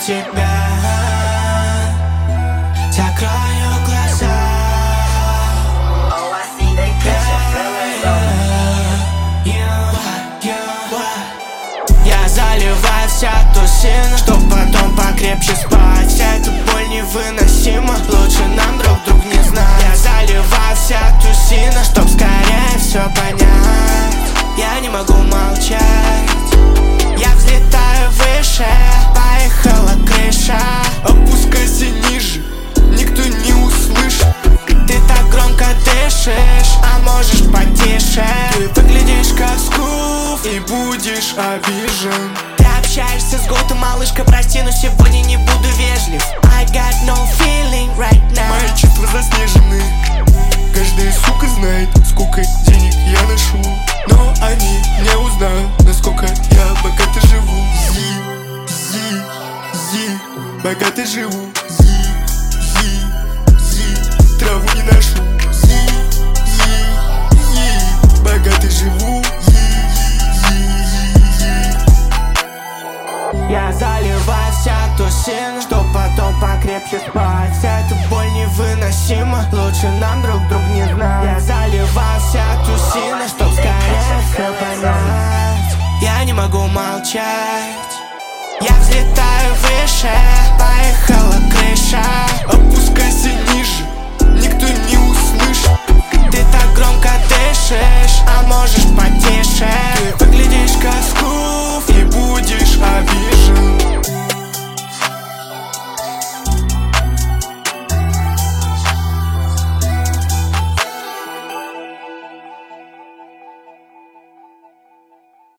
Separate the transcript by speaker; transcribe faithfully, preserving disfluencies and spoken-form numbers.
Speaker 1: тебя. Закрою глаза. Я заливаю вся тусина, чтоб потом покрепче спать. Вся эта боль невыносима, лучше нам друг друг не знать. Я заливаю вся тусина, чтоб скорее все понять. Я не могу молчать. Я взлетаю выше, поехала крыша.
Speaker 2: Опускайся ниже, никто не услышит.
Speaker 1: Ты так громко дышишь, а можешь потише.
Speaker 2: Ты выглядишь как скуф и будешь обижен.
Speaker 1: Ты общаешься с Гоутом, малышка, прости, но сегодня не буду вежлив. I got no feeling right now.
Speaker 2: Мои чувства заснежены. Каждая сука знает, сколько денег я ношу. Но они не узнают, насколько я богато живу. Зи, зи, зи, богато живу. Зи, зи, зи, траву не ношу. Зи, зи, зи, богато живу. Зи, зи, зи.
Speaker 1: Я заливаю вся тусина, чтоб потом покрепче спать. Вся эта боль невыносима, лучше нам друг друг не знать. Я заливаю вся тусина, чтоб скорее все понять. Я не могу молчать. Я взлетаю выше, поехала крыша.
Speaker 2: Опускайся ниже, никто не услышит.
Speaker 1: Ты так громко дышишь, а можешь потише.
Speaker 2: Ты выглядишь